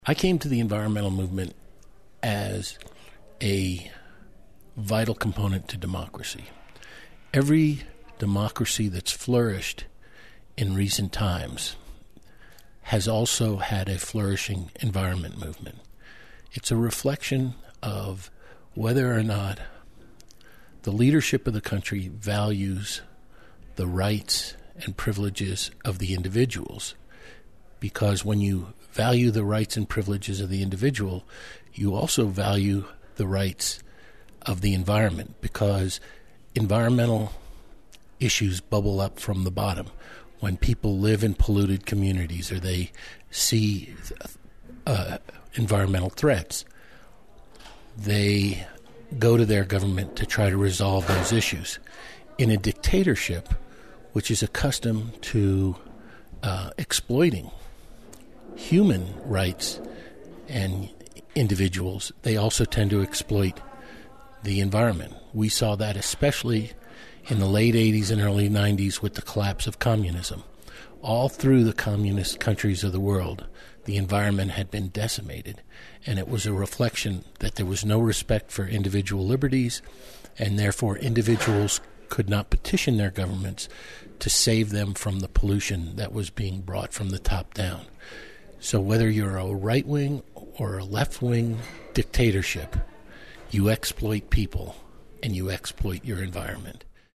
I came to the environmental movement as a vital component to democracy. Every democracy that's flourished in recent times has also had a flourishing environment movement. It's a reflection of whether or not the leadership of the country values the rights and privileges of the individuals. Because when you value the rights and privileges of the individual, you also value the rights of the environment, because environmental issues bubble up from the bottom. When people live in polluted communities or they see environmental threats, they go to their government to try to resolve those issues. In a dictatorship, which is accustomed to exploiting human rights and individuals, they also tend to exploit the environment. We saw that especially in the late 80s and early 90s with the collapse of communism. All through the communist countries of the world, the environment had been decimated, and it was a reflection that there was no respect for individual liberties, and therefore individuals could not petition their governments to save them from the pollution that was being brought from the top down. So whether you're a right-wing or a left-wing dictatorship, you exploit people and you exploit your environment.